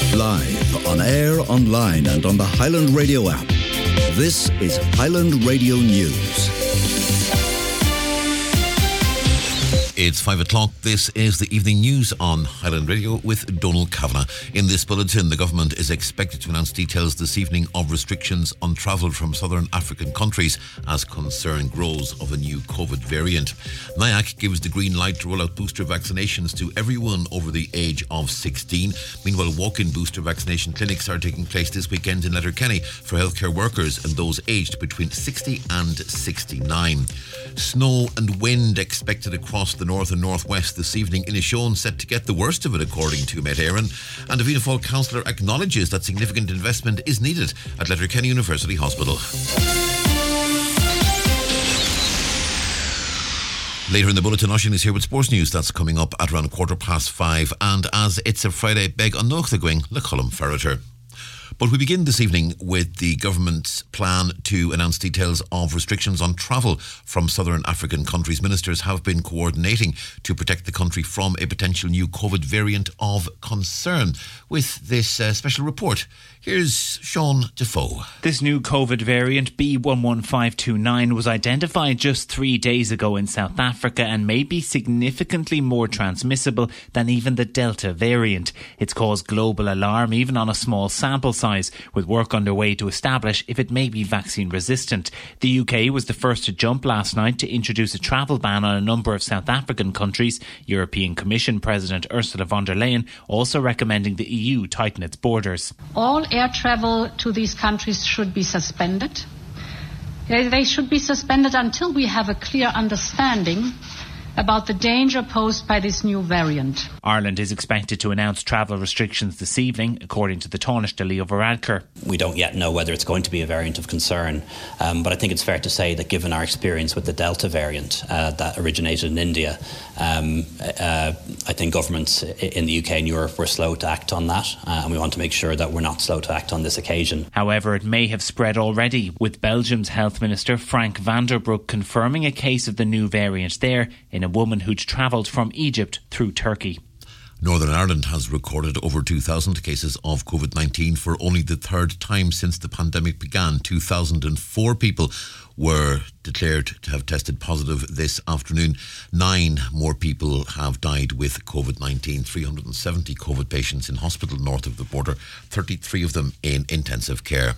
Live, on air, online and on the Highland Radio app. This is Highland Radio News. It's 5 o'clock. This is the evening news on Highland Radio with Donald Kavanagh. In this bulletin, the government is expected to announce details this evening of restrictions on travel from southern African countries as concern grows of a new COVID variant. NIAC gives the green light to roll out booster vaccinations to everyone over the age of 16. Meanwhile, walk-in booster vaccination clinics are taking place this weekend in Letterkenny for healthcare workers and those aged between 60 and 69. Snow and wind expected across the north and northwest this evening. Inishowen set to get the worst of it, according to Met Éireann. And a Fianna Fáil councillor acknowledges that significant investment is needed at Letterkenny University Hospital. Later in the bulletin, Oisin is here with sports news. That's coming up at around 5:15. And as it's a Friday, beg an nuach going le column ferreter. But we begin this evening with the government's plan to announce details of restrictions on travel from southern African countries. Ministers have been coordinating to protect the country from a potential new COVID variant of concern. With this special report, here's Sean Defoe. This new COVID variant, B11529, was identified just 3 days ago in South Africa and may be significantly more transmissible than even the Delta variant. It's caused global alarm, even on a small sample size, with work underway to establish if it may be vaccine resistant. The UK was the first to jump last night to introduce a travel ban on a number of South African countries. European Commission President Ursula von der Leyen also recommending the EU tighten its borders. All air travel to these countries should be suspended. They should be suspended until we have a clear understanding about the danger posed by this new variant. Ireland is expected to announce travel restrictions this evening, according to the Taoiseach Leo Varadkar. We don't yet know whether it's going to be a variant of concern, but I think it's fair to say that given our experience with the Delta variant that originated in India, I think governments in the UK and Europe were slow to act on that, and we want to make sure that we're not slow to act on this occasion. However, it may have spread already, with Belgium's Health Minister Frank van der Broek confirming a case of the new variant there in a woman who'd travelled from Egypt through Turkey. Northern Ireland has recorded over 2,000 cases of COVID-19 for only the third time since the pandemic began. 2,004 people were declared to have tested positive this afternoon. 9 more people have died with COVID-19. 370 COVID patients in hospital north of the border, 33 of them in intensive care.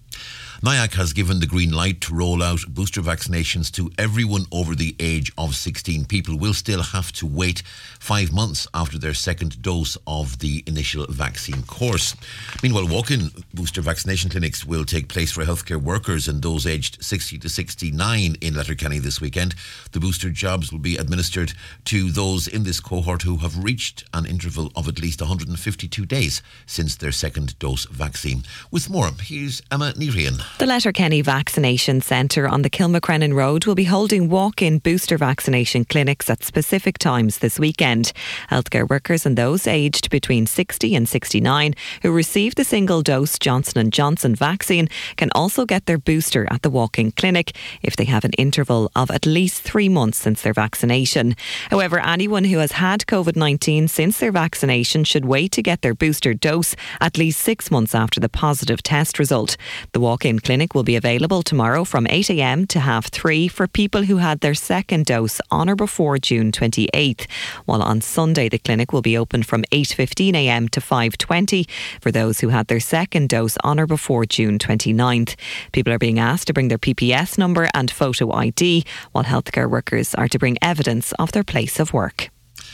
NIAC has given the green light to roll out booster vaccinations to everyone over the age of 16. People will still have to wait 5 months after their second dose of the initial vaccine course. Meanwhile, walk-in booster vaccination clinics will take place for healthcare workers and those aged 60 to 69 in Letterkenny this weekend. The booster jabs will be administered to those in this cohort who have reached an interval of at least 152 days since their second dose vaccine. With more, here's Emma Nerian. The Letterkenny Vaccination Centre on the Kilmacrennan Road will be holding walk-in booster vaccination clinics at specific times this weekend. Healthcare workers and those aged between 60 and 69 who receive the single-dose Johnson & Johnson vaccine can also get their booster at the walk-in clinic if they have an interval of at least 3 months since their vaccination. However, anyone who has had COVID-19 since their vaccination should wait to get their booster dose at least 6 months after the positive test result. The walk-in clinic will be available tomorrow from 8 a.m. to 3:30 for people who had their second dose on or before June 28th, while on Sunday the clinic will be open from 8:15 a.m. to 5:20 for those who had their second dose on or before June 29th. People are being asked to bring their PPS number and photo ID, while healthcare workers are to bring evidence of their place of work.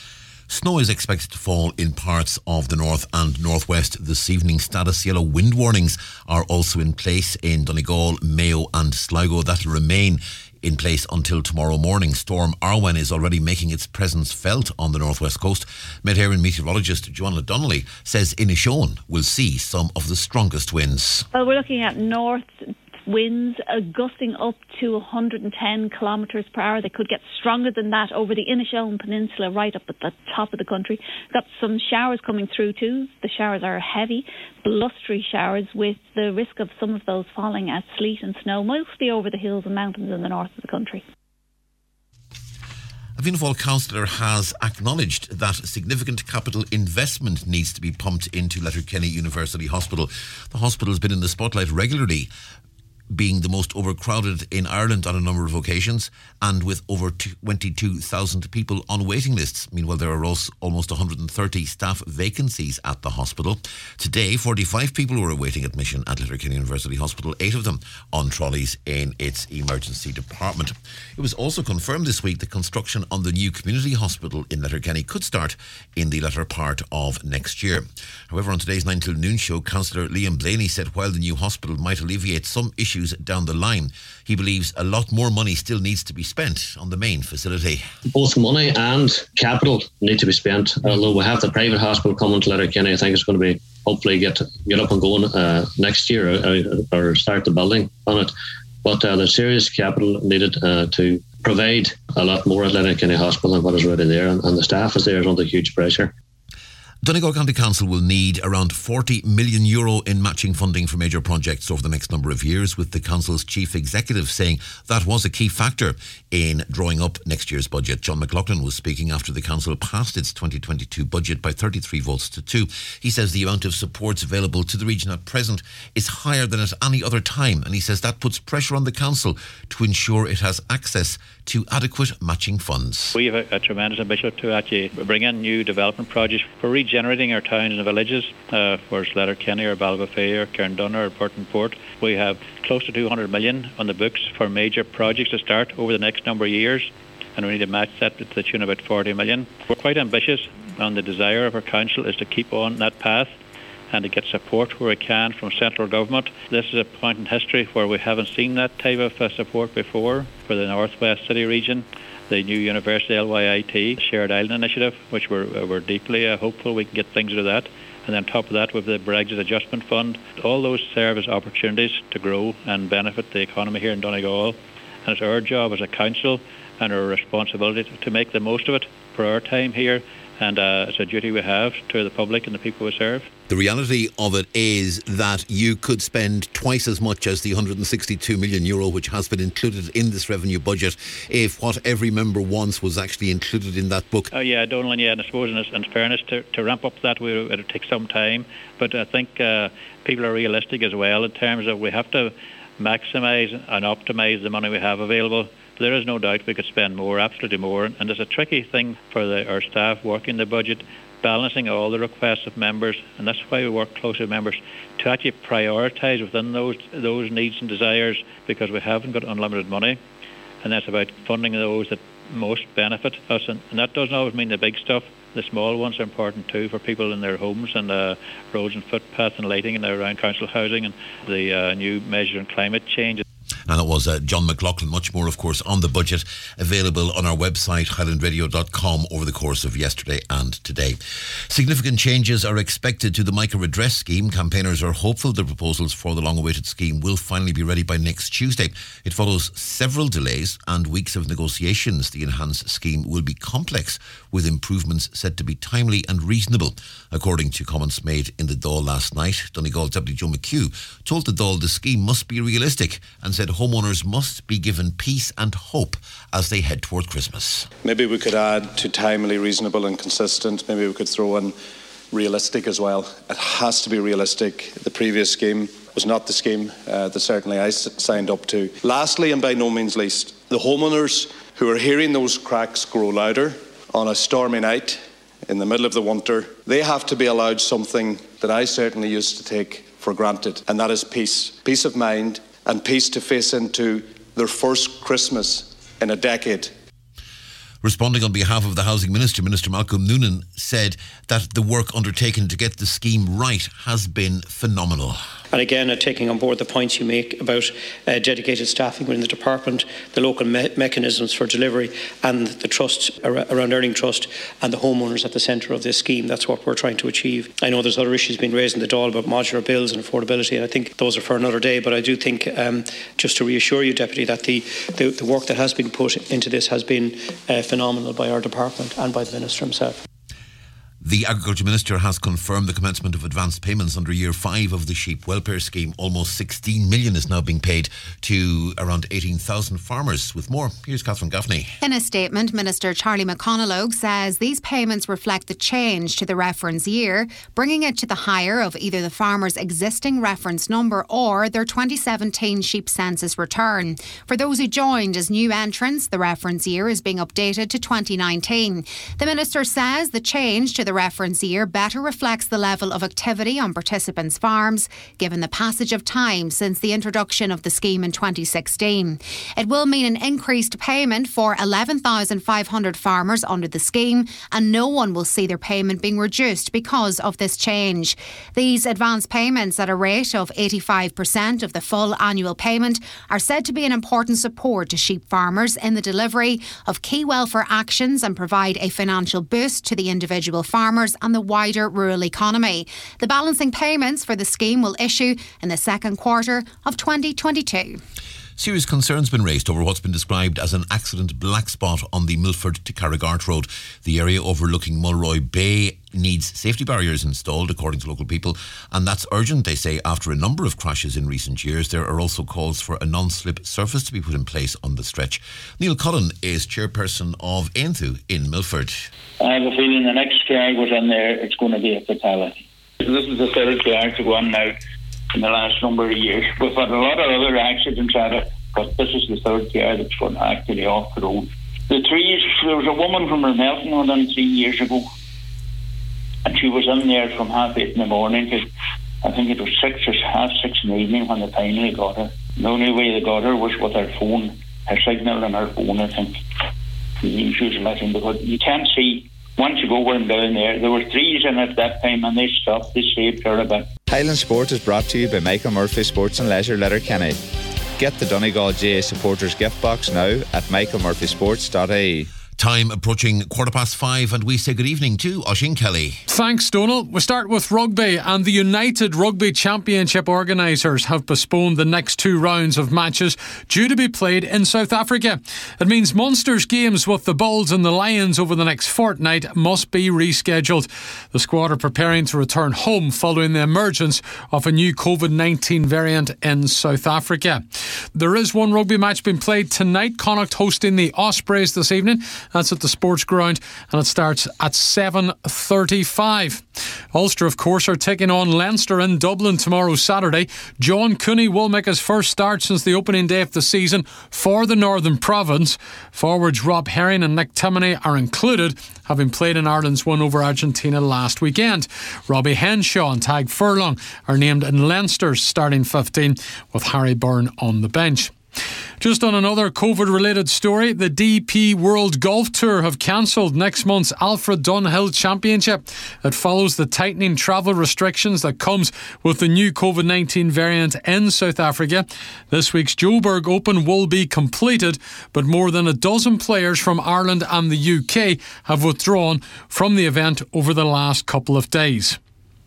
Snow is expected to fall in parts of the north and northwest this evening. Status yellow wind warnings are also in place in Donegal, Mayo and Sligo. That will remain in place until tomorrow morning. Storm Arwen is already making its presence felt on the northwest coast. Met Éireann meteorologist Joanna Donnelly says Inishowen will see some of the strongest winds. Well, we're looking at north winds gusting up to 110 kilometres per hour. They could get stronger than that over the Inishowen Peninsula, right up at the top of the country. Got some showers coming through too. The showers are heavy, blustery showers with the risk of some of those falling as sleet and snow, mostly over the hills and mountains in the north of the country. Fianna Fáil councillor has acknowledged that significant capital investment needs to be pumped into Letterkenny University Hospital. The hospital has been in the spotlight regularly, being the most overcrowded in Ireland on a number of occasions, and with over 22,000 people on waiting lists. Meanwhile, there are also almost 130 staff vacancies at the hospital. Today, 45 people were awaiting admission at Letterkenny University Hospital, 8 of them on trolleys in its emergency department. It was also confirmed this week that construction on the new community hospital in Letterkenny could start in the latter part of next year. However, on today's 9 till noon show, Councillor Liam Blaney said while the new hospital might alleviate some issues down the line, he believes a lot more money still needs to be spent on the main facility. Both money and capital need to be spent. Although we have the private hospital coming to Letterkenny, I think it's going to be hopefully get up and going next year or start the building on it. But there's serious capital needed to provide a lot more at Letterkenny Hospital than what is already there, and the staff is there is under huge pressure. Donegal County Council will need around €40 million in matching funding for major projects over the next number of years, with the Council's Chief Executive saying that was a key factor in drawing up next year's budget. John McLaughlin was speaking after the Council passed its 2022 budget by 33 votes to 2. He says the amount of supports available to the region at present is higher than at any other time, and he says that puts pressure on the Council to ensure it has access to adequate matching funds. We have a tremendous ambition to actually bring in new development projects for regenerating our towns and villages, whether it's Letterkenny or Ballybofey or Cairndunner or Burton Port. We have close to 200 million on the books for major projects to start over the next number of years, and we need to match that to the tune of about 40 million. We're quite ambitious, and the desire of our council is to keep on that path and to get support where we can from central government. This is a point in history where we haven't seen that type of support before for the North West City region. The new University LYIT Shared Island Initiative, which we're deeply hopeful we can get things to that. And then on top of that, with the Brexit Adjustment Fund, all those serve as opportunities to grow and benefit the economy here in Donegal. And it's our job as a council and our responsibility to make the most of it for our time here. And it's a duty we have to the public and the people we serve. The reality of it is that you could spend twice as much as the €162 million which has been included in this revenue budget if what every member wants was actually included in that book. Donald, and I suppose in fairness to ramp up that it'll take some time, but I think people are realistic as well in terms of we have to maximise and optimise the money we have available. There is no doubt we could spend more, absolutely more, and it's a tricky thing for our staff working the budget, balancing all the requests of members, and that's why we work closely with members to actually prioritise within those needs and desires, because we haven't got unlimited money, and that's about funding those that most benefit us, and that doesn't always mean the big stuff. The small ones are important too for people in their homes, and roads and footpaths and lighting and around council housing, and the new measure on climate change. And it was John McLaughlin. Much more, of course, on the budget available on our website, highlandradio.com, over the course of yesterday and today. Significant changes are expected to the Micah Redress scheme. Campaigners are hopeful the proposals for the long-awaited scheme will finally be ready by next Tuesday. It follows several delays and weeks of negotiations. The enhanced scheme will be complex, with improvements said to be timely and reasonable. According to comments made in the Dáil last night, Donegal Deputy Joe McHugh told the Dáil the scheme must be realistic and said homeowners must be given peace and hope as they head toward Christmas. Maybe we could add to timely, reasonable and consistent. Maybe we could throw in realistic as well. It has to be realistic. The previous scheme was not the scheme that certainly I signed up to. Lastly, and by no means least, the homeowners who are hearing those cracks grow louder on a stormy night in the middle of the winter, they have to be allowed something that I certainly used to take for granted, and that is peace. Peace of mind and peace to face into their first Christmas in a decade. Responding on behalf of the Housing Minister, Minister Malcolm Noonan said that the work undertaken to get the scheme right has been phenomenal. And again, taking on board the points you make about dedicated staffing within the department, the local mechanisms for delivery, and the trust around earning trust, and the homeowners at the centre of this scheme. That's what we're trying to achieve. I know there's other issues being raised in the Dáil about modular bills and affordability, and I think those are for another day. But I do think, just to reassure you, Deputy, that the work that has been put into this has been phenomenal by our department and by the Minister himself. The Agriculture Minister has confirmed the commencement of advanced payments under Year 5 of the Sheep Welfare Scheme. Almost 16 million is now being paid to around 18,000 farmers. With more, here's Catherine Gaffney. In a statement, Minister Charlie McConalogue says these payments reflect the change to the reference year, bringing it to the higher of either the farmer's existing reference number or their 2017 sheep census return. For those who joined as new entrants, the reference year is being updated to 2019. The Minister says the change to the reference year better reflects the level of activity on participants' farms, given the passage of time since the introduction of the scheme in 2016. It will mean an increased payment for 11,500 farmers under the scheme, and no one will see their payment being reduced because of this change. These advance payments at a rate of 85% of the full annual payment are said to be an important support to sheep farmers in the delivery of key welfare actions and provide a financial boost to the individual farmers and the wider rural economy. The balancing payments for the scheme will issue in the second quarter of 2022. Serious concerns been raised over what's been described as an accident black spot on the Milford to Carrigart Road. The area overlooking Mulroy Bay needs safety barriers installed, according to local people, and that's urgent, they say, after a number of crashes in recent years. There are also calls for a non-slip surface to be put in place on the stretch. Neil Cullen is chairperson of Aonthu in Milford. I have a feeling the next car goes in there, it's going to be a fatality. This is the third car to go on now in the last number of years. We've had a lot of other accidents at it, but this is the third car that's gone actually off the road. The trees, there was a woman from Ramelton on them 3 years ago, and she was in there from 8:30 in the morning to, I think it was 6 or 6:30 in the evening when they finally got her. The only way they got her was with her phone, her signal on her phone, I think. She was missing, because you can't see. Once you go in down there were trees in it at that time, and they stopped. They saved her a bit. Highland Sport is brought to you by Michael Murphy Sports and Leisure, Letterkenny. Get the Donegal GA supporters gift box now at michaelmurphysports.ie. Time approaching 5:15, and we say good evening to Oisín Kelly. Thanks, Donal. We start with rugby, and the United Rugby Championship organisers have postponed the next 2 rounds of matches due to be played in South Africa. It means Munster's games with the Bulls and the Lions over the next fortnight must be rescheduled. The squad are preparing to return home following the emergence of a new COVID-19 variant in South Africa. There is one rugby match being played tonight. Connacht hosting the Ospreys this evening. That's at the Sports Ground, and it starts at 7:35. Ulster, of course, are taking on Leinster in Dublin tomorrow, Saturday. John Cooney will make his first start since the opening day of the season for the Northern Province. Forwards Rob Herring and Nick Timoney are included, having played in Ireland's win over Argentina last weekend. Robbie Henshaw and Tag Furlong are named in Leinster's starting 15, with Harry Byrne on the bench. Just on another COVID-related story, the DP World Golf Tour have cancelled next month's Alfred Dunhill Championship. It follows the tightening travel restrictions that comes with the new COVID-19 variant in South Africa. This week's Joburg Open will be completed, but more than a dozen players from Ireland and the UK have withdrawn from the event over the last couple of days.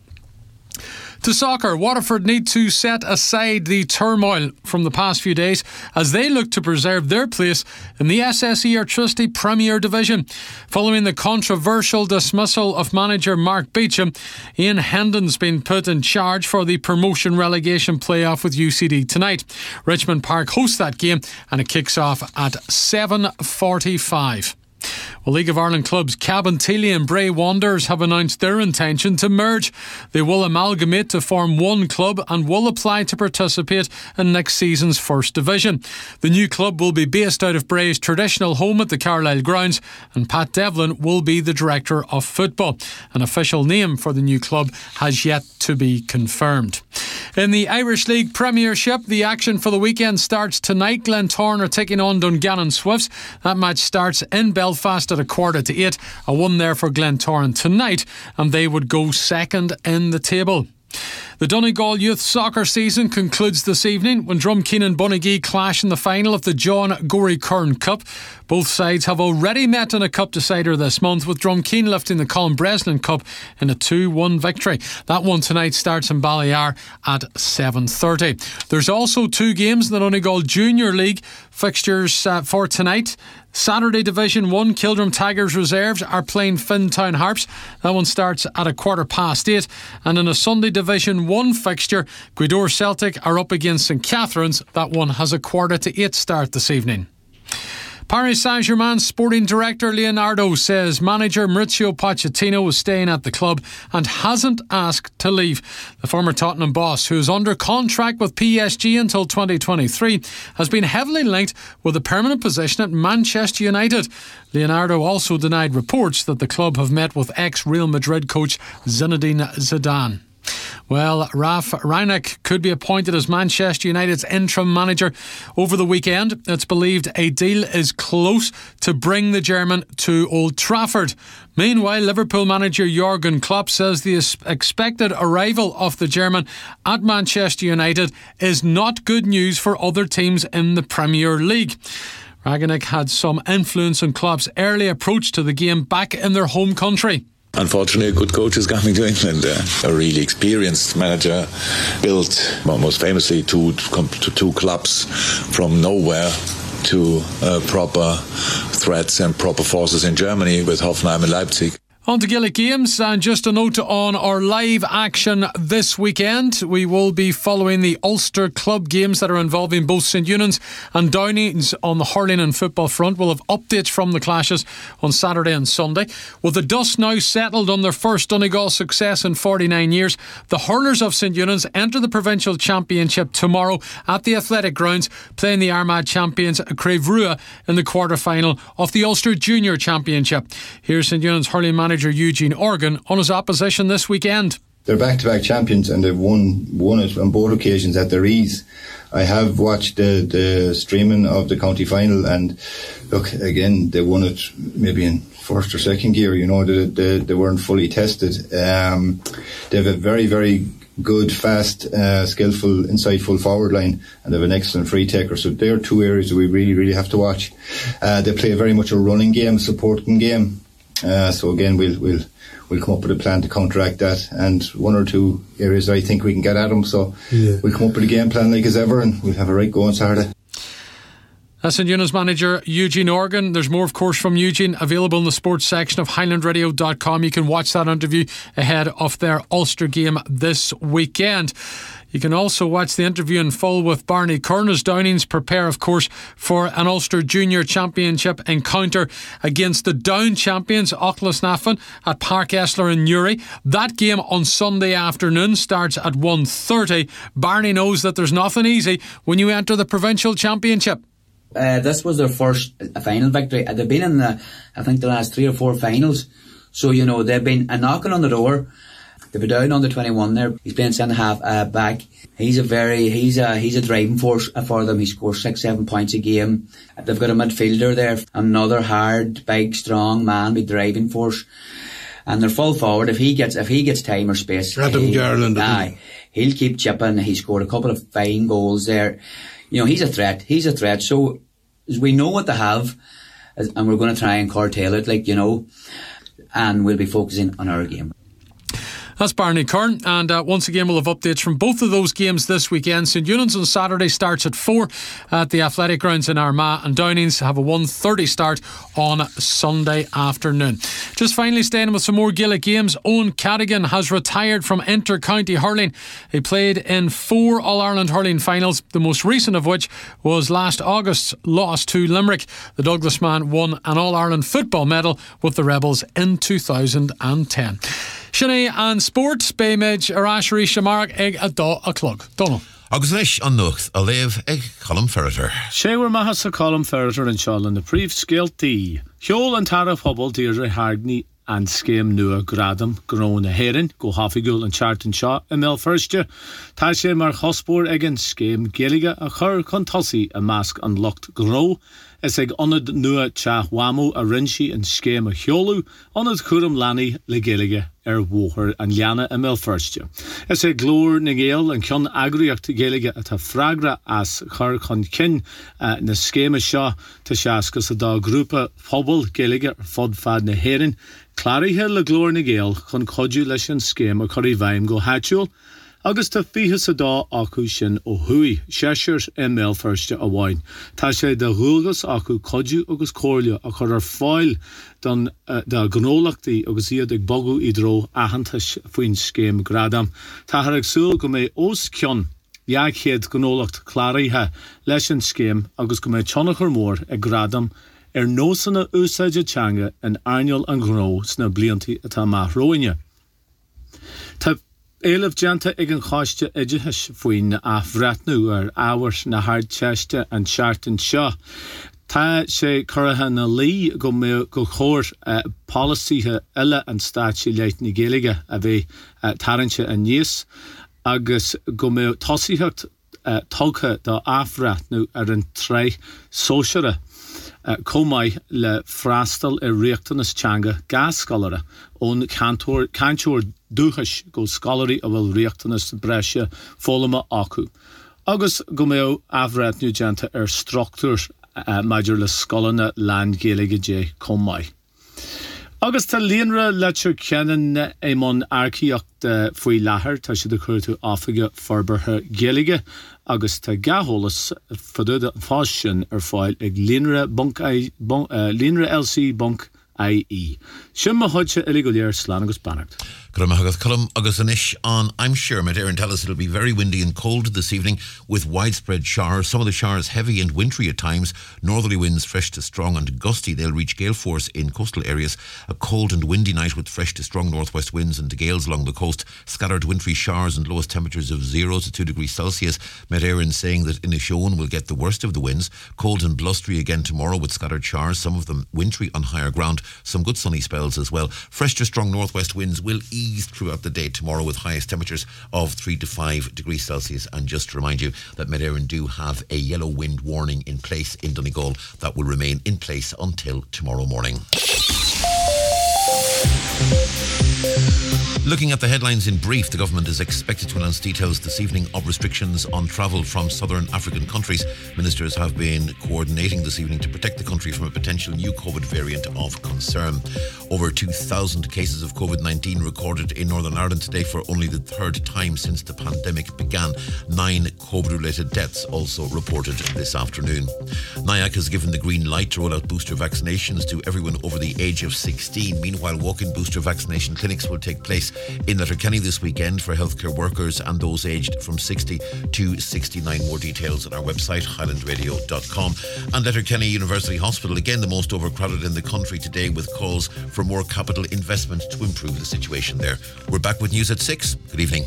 To soccer, Waterford need to set aside the turmoil from the past few days as they look to preserve their place in the SSE Airtricity Premier Division. Following the controversial dismissal of manager Mark Beecham, Ian Hendon's been put in charge for the promotion-relegation playoff with UCD tonight. Richmond Park hosts that game, and it kicks off at 7:45. Well, League of Ireland clubs Cabinteely and Bray Wanderers have announced their intention to merge. They will amalgamate to form one club and will apply to participate in next season's First Division. The new club will be based out of Bray's traditional home at the Carlisle Grounds, and Pat Devlin will be the Director of Football. An official name for the new club has yet to be confirmed. In the Irish League Premiership, the action for the weekend starts tonight. Glentoran are taking on Dungannon Swifts. That match starts in Belfast at 7:45. A win there for Glentoran tonight, and they would go second in the table. The Donegal youth soccer season concludes this evening when Drumkeen and Bunagee clash in the final of the John Gorey Kern Cup. Both sides have already met in a cup decider this month, with Drumkeen lifting the Colin Breslin Cup in a 2-1 victory. That one tonight starts in Ballyar at 7:30. There's also two games in the Donegal Junior League fixtures for tonight. Saturday Division 1, Kildrum Tigers reserves are playing Fintown Harps. That one starts at 8:15. And in a Sunday Division 1 fixture, Gweedore Celtic are up against St Catherine's. That one has a 7:45 start this evening. Paris Saint-Germain sporting director Leonardo says manager Maurizio Pochettino is staying at the club and hasn't asked to leave. The former Tottenham boss, who is under contract with PSG until 2023, has been heavily linked with a permanent position at Manchester United. Leonardo also denied reports that the club have met with ex-Real Madrid coach Zinedine Zidane. Well, Ralf Rangnick could be appointed as Manchester United's interim manager over the weekend. It's believed a deal is close to bring the German to Old Trafford. Meanwhile, Liverpool manager Jurgen Klopp says the expected arrival of the German at Manchester United is not good news for other teams in the Premier League. Rangnick had some influence on Klopp's early approach to the game back in their home country. Unfortunately, a good coach is coming to England. A really experienced manager built, most famously, two clubs from nowhere to proper threats and proper forces in Germany with Hoffenheim and Leipzig. On to Gaelic Games, and just a note on our live action this weekend. We will be following the Ulster Club games that are involving both St Eunan's and Downings on the hurling and football front. We'll have updates from the clashes on Saturday and Sunday. With the dust now settled on their first Donegal success in 49 years, the hurlers of St Eunan's enter the Provincial Championship tomorrow at the Athletic Grounds, playing the Armagh champions Crievrua in the quarter-final of the Ulster Junior Championship. Here's St Eunan's hurling manager Eugene Organ on his opposition this weekend. They're back-to-back champions and they've won it on both occasions at their ease. I have watched the streaming of the county final, and look, again, they won it maybe in first or second gear. They weren't fully tested. They have a very, very good, fast, skillful, insightful forward line, and they have an excellent free taker. So they're two areas that we really, really have to watch. They play very much a running game, supporting game. So again, we'll come up with a plan to counteract that, and one or two areas I think we can get at them. So we'll come up with a game plan like as ever, and we'll have a right go on Saturday. That's St Eunan's manager Eugene Organ. There's more, of course, from Eugene available in the sports section of highlandradio.com. You can watch that interview ahead of their Ulster game this weekend. You can also watch the interview in full with Barney Kern as Downings prepare, of course, for an Ulster Junior Championship encounter against the Down champions Auckland at Park Esler in Newry. That game on Sunday afternoon starts at 1:30. Barney knows that there's nothing easy when you enter the Provincial Championship. This was their first final victory. They've been in the last 3 or 4 finals. So, they've been knocking on the door. They've been down under 21 there. He's playing centre half back. He's a driving force for them. He scores 6-7 points a game. They've got a midfielder there, another hard, big, strong man with driving force. And they're full forward. If he gets time or space, Adam Garland. He'll keep chipping. He scored a couple of fine goals there. He's a threat. So we know what they have, and we're going to try and curtail it, and we'll be focusing on our game. That's Barney Kern, and once again we'll have updates from both of those games this weekend. St Eunan's on Saturday starts at 4 at the Athletic Grounds in Armagh, and Downings have a 1:30 start on Sunday afternoon. Just finally staying with some more Gaelic games, Owen Cadogan has retired from inter-county hurling. He played in 4 All-Ireland hurling finals, the most recent of which was last August's loss to Limerick. The Douglas man won an All-Ireland football medal with the Rebels in 2010. Sinead and Sports, Baymage, Arashari, Shamark, Egg, a Daw, a Clug. Donald. Agus leis an nucht a léamh ag Colm Ferreter. Séhar maithas a Colm Ferreter an seáil na príomh scialtaí. Cheol an taraf hobal Deirdre Hardney and scéim nua gradam grón a héireann go hafigúil an chartan seo a mil firste. Tá sé mar chospóir ag an scéim géige a chur chun tosaí a measc an lucht gró. Is ag onad nua teach wamu a rinshi and scéim a cheolú, onad churam lani le géige wóchar an leanna a mil firste. Is ag glór na géal an cion agriocht géige a tá fragra as chur chun cin na scéime seo tá seascas a dá grúpa phobal géige fod fad na héireann. Clarithe le glór na géal chun codú leis an scéim a choirí bhaim go háitiúil. Agus tá fiche sa dá acu sin ó hui, séisiir ML firste a bhain. Tá sé de rúgus acu codú agus cóirle a chur ar fáil don de gnólachtaí agus iad ag bogu I dro ahantas faoin scéim gradam. Tá ag súil go mé os cion Jaaghéad gnólacht chláraithe leis an scéim agus go mé tionachar mór ag gradam nósanna úsáide teanga an airneol an gnó sna bliantaí atá maith roinne. Tá éileh deanta ag an cháiste iditheis faoin a bhreatnú ar áhar na hardteiste an seaartain seo. Tá sé cuirithe na lí go chóir policíthe eile an stáitse leitní géige a bheith tarintse a níos agus go mé tosíocht tugtha dá áhreatnú ar an trí sóisiire comai le freastal riachtanas teanga gascalare ón cantóir dúchas go scalarí a bhfuil riachtanas breise fólama acu. Agus go mé áhreatnú deanta ar struchtúr maidir le scolanna lean géige dé comai. Agus tá líonra leir ceann émón arcaíocht faoi láthair tá si de chuirtú áfaige forbartha géige agus tá gatholalas faduda fás sin ar fáil ag líonra LC Bank IE. Sin mo hoidse go léir slán agus bannacht. Colum agus anish on, I'm sure, Aaron tell us it'll be very windy and cold this evening with widespread showers. Some of the showers heavy and wintry at times. Northerly winds fresh to strong and gusty. They'll reach gale force in coastal areas. A cold and windy night with fresh to strong northwest winds and gales along the coast. Scattered wintry showers and lowest temperatures of 0 to 2 degrees Celsius. Aaron saying that Inishowen will get the worst of the winds. Cold and blustery again tomorrow with scattered showers, some of them wintry on higher ground. Some good sunny spells as well. Fresh to strong northwest winds will ease throughout the day tomorrow with highest temperatures of 3 to 5 degrees Celsius. And just to remind you that Aaron do have a yellow wind warning in place in Donegal that will remain in place until tomorrow morning. Looking at the headlines in brief, the government is expected to announce details this evening of restrictions on travel from southern African countries. Ministers have been coordinating this evening to protect the country from a potential new COVID variant of concern. Over 2,000 cases of COVID-19 recorded in Northern Ireland today for only the third time since the pandemic began. 9 COVID-related deaths also reported this afternoon. NIAC has given the green light to roll out booster vaccinations to everyone over the age of 16. Meanwhile, walk-in booster vaccination clinics will take place in Letterkenny this weekend for healthcare workers and those aged from 60 to 69. More details on our website, highlandradio.com. And Letterkenny University Hospital, again the most overcrowded in the country today, with calls for more capital investment to improve the situation there. We're back with news at 6. Good evening.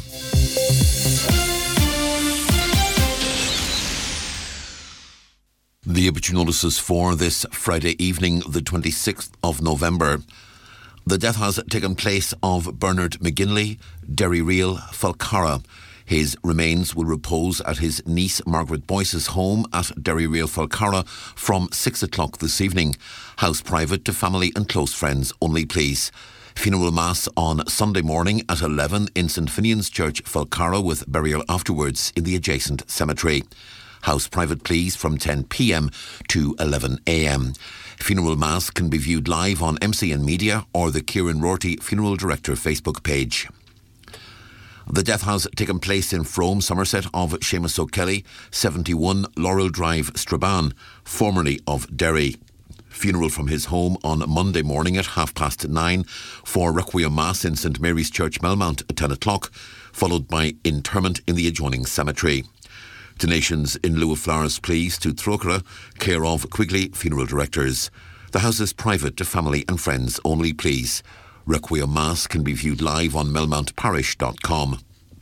The opportune notices for this Friday evening, the 26th of November. The death has taken place of Bernard McGinley, Derry Real, Falcarra. His remains will repose at his niece Margaret Boyce's home at Derry Real, Falcarra from 6 o'clock this evening. House private to family and close friends only, please. Funeral mass on Sunday morning at 11 in St Finian's Church, Falcarra, with burial afterwards in the adjacent cemetery. House private, please, from 10 p.m. to 11 a.m. Funeral mass can be viewed live on MCN Media or the Kieran Rorty Funeral Director Facebook page. The death has taken place in Frome, Somerset, of Seamus O'Kelly, 71 Laurel Drive, Strabane, formerly of Derry. Funeral from his home on Monday morning at 9:30 for Requiem Mass in St Mary's Church, Melmount at 10 o'clock, followed by interment in the adjoining cemetery. Donations in lieu of flowers, please, to Trocra, care of Quigley Funeral Directors. The house is private to family and friends only, please. Requiem Mass can be viewed live on melmountparish.com.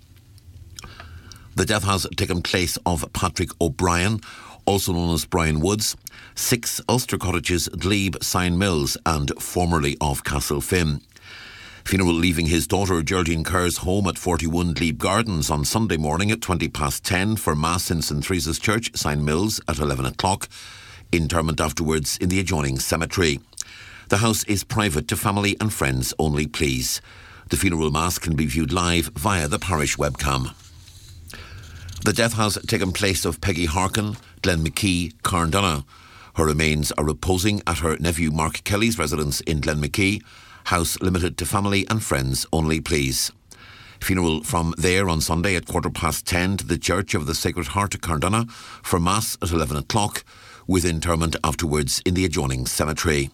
The death has taken place of Patrick O'Brien, also known as Brian Woods, 6 Ulster Cottages, Glebe, Sign Mills, and formerly of Castlefin. Funeral leaving his daughter Geraldine Kerr's home at 41 Glebe Gardens on Sunday morning at 10:20 for Mass in St Theresa's Church, Sign Mills, at 11 o'clock. Interment afterwards in the adjoining cemetery. The house is private to family and friends only, please. The funeral mass can be viewed live via the parish webcam. The death has taken place of Peggy Harkin, Glen McKee, Carndonagh. Her remains are reposing at her nephew Mark Kelly's residence in Glen McKee. House limited to family and friends only, please. Funeral from there on Sunday at 10:15 to the Church of the Sacred Heart of Carndonagh for Mass at 11 o'clock, with interment afterwards in the adjoining cemetery.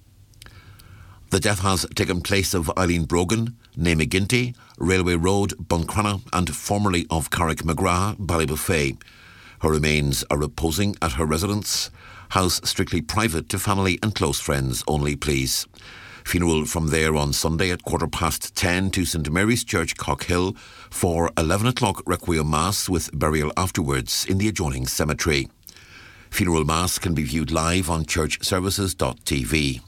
The death has taken place of Eileen Brogan, née McGinty, Railway Road, Buncrana, and formerly of Carrick McGrath, Ballybuffet. Her remains are reposing at her residence. House strictly private to family and close friends only, please. Funeral from there on Sunday at 10:15 to St Mary's Church, Cockhill, for 11 o'clock Requiem Mass with burial afterwards in the adjoining cemetery. Funeral Mass can be viewed live on churchservices.tv.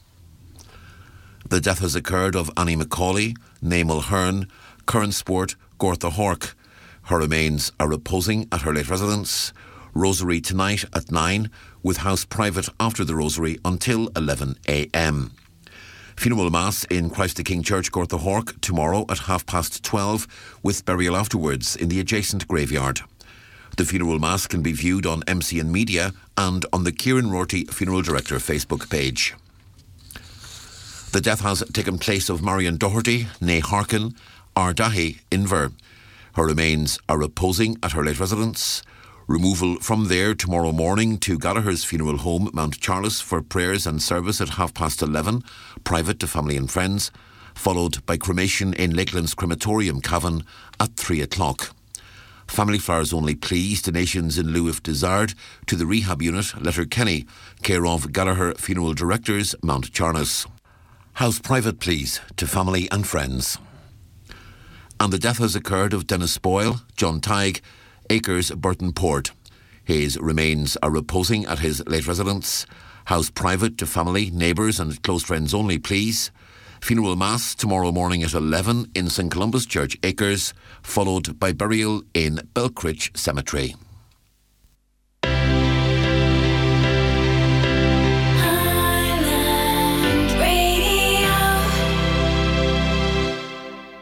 The death has occurred of Annie Macaulay, née Mulhern, Curran Sport, Gortha Hork. Her remains are reposing at her late residence. Rosary tonight at 9, with house private after the Rosary until 11 a.m. Funeral Mass in Christ the King Church, Gortha Hork, tomorrow at 12:30, with burial afterwards in the adjacent graveyard. The funeral Mass can be viewed on MCN Media and on the Kieran Rorty Funeral Director Facebook page. The death has taken place of Marion Doherty, née Harkin, Ardahi, Inver. Her remains are reposing at her late residence. Removal from there tomorrow morning to Gallagher's Funeral Home, Mount Charles, for prayers and service at 11:30, private to family and friends, followed by cremation in Lakeland's Crematorium, Cavan, at 3 o'clock. Family flowers only, please. Donations in lieu if desired to the rehab unit, Letterkenny, care of Gallagher Funeral Directors, Mount Charles. House private, please, to family and friends. And the death has occurred of Dennis Boyle, John Tighe, Acres, Burton Port. His remains are reposing at his late residence. House private to family, neighbours and close friends only, please. Funeral Mass tomorrow morning at 11 in St Columba's Church, Acres, followed by burial in Belcrich Cemetery.